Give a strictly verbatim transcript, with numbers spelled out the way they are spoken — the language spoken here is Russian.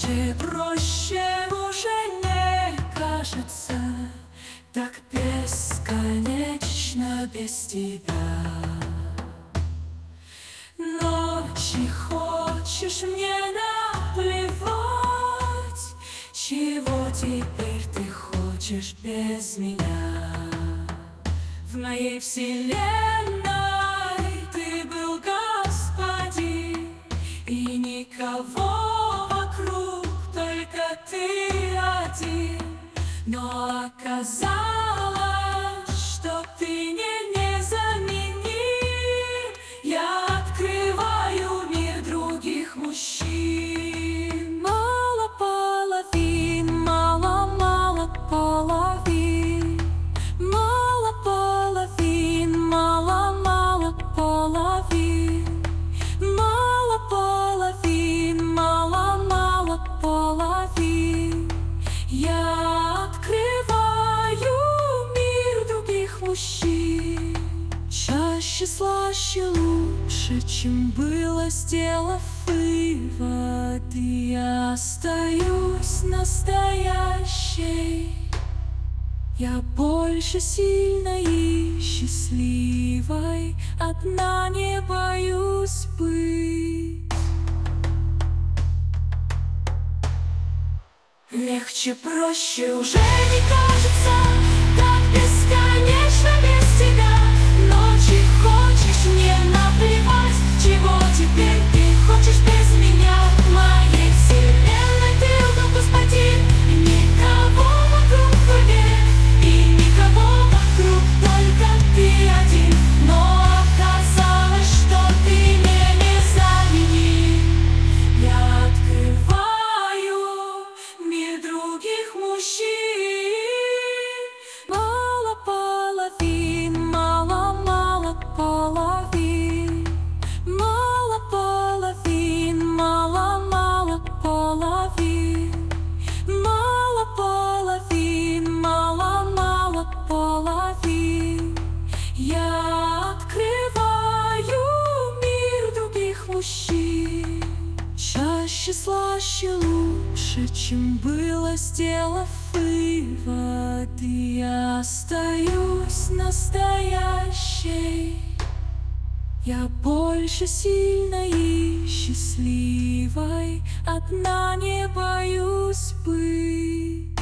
Легче, проще уже не кажется, так бесконечно без тебя. Ночи хочешь мне наплевать, чего теперь ты хочешь без меня? В моей вселенной ты был господин, и никого вокруг, только ты один. Но оказалось, что ты не незаменим. Я открываю мир других мужчин. Мало половин, мало-мало половин. Мало половин, мало-мало половин. Мало половин, мало-мало половин. Я открываю мир других мужчин. Чаще, слаще, лучше, чем было, сделав вывод. И я остаюсь настоящей. Я больше сильной и счастливой, одна не боюсь быть. Легче, проще уже не кажется, так бесконечно без тебя. Ночи хочешь мне наплевать, чего теперь ты хочешь без меня? В моей вселенной ты был господин, и никого вокруг тебе, и никого вокруг, только ты один. Но оказалось, что ты не незаменим. Я открываю мир других мужчин. Мало половин, мало-мало половин. Мало половин, мало-мало половин. Мало половин, мало-мало половин. Я открываю мир других мужчин. Чаще, слаще, лучше, чем было, сделав вывод. И я остаюсь настоящей. Я больше сильной и счастливой, одна не боюсь быть.